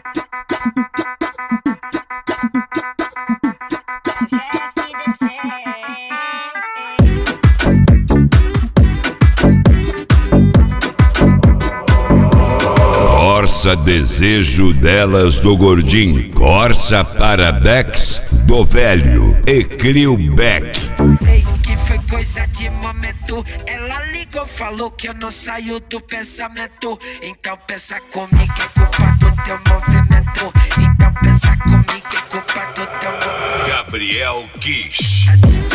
Corsa desejo delas do gordinho, Corsa Paradex do velho e Crio Beck. Sei que foi coisa de momento. Ela ligou, falou que eu não saio do pensamento. Então pensa comigo, é culpa do teu movimento. Então pensa comigo, é culpa do teu movimento. Gabriel Kish.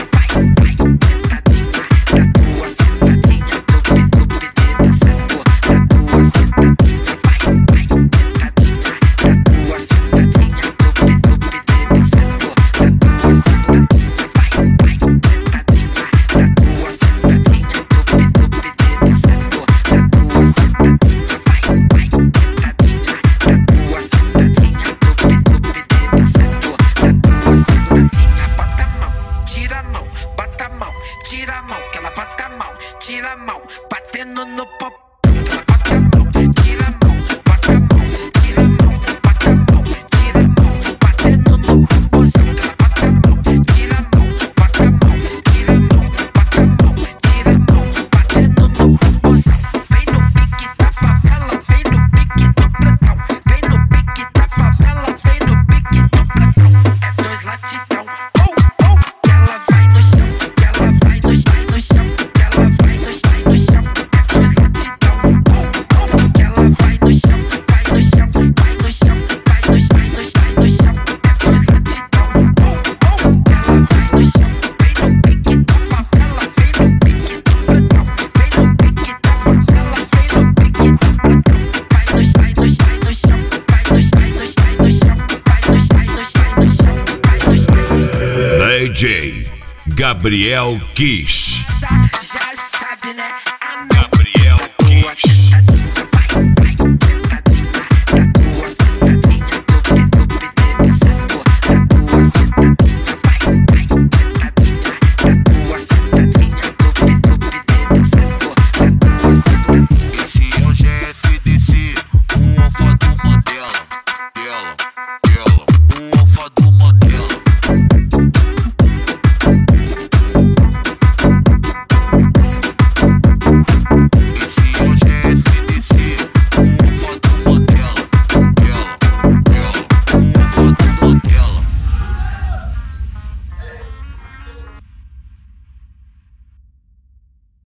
Tira a mão, que ela bota a mão, tira a mão, batendo no pop. Ela bota a mão, tira a mão, bota a mão, tira a mão, bota a mão, tira a mão, batendo no popozão. Ela bota a mão, tira a mão, bota a mão, tira a mão, bota a mão, tira a mão, batendo no popozão. Vem no pique da favela, vem no pique do pretão. Vem no pique da favela, vem no pique do pretão. É dois latidão, que ela vai no chão. No chão, que ela vai no chão, no chão, é dois latidão. Que ela vai no chão, vai no chão, vai no chão, vai no chão, no chão, é dois latidão. Que ela vai no chão, vem no pique da favela, vem no pique do pretão. Vem no pique da favela, vem no pique do pretão. Vai no chão, no chão, vai no chão, no chão, vai no chão, no chão, vai no chão. DJ Gabriel Kish. Já sabe, né? Gabriel Kish.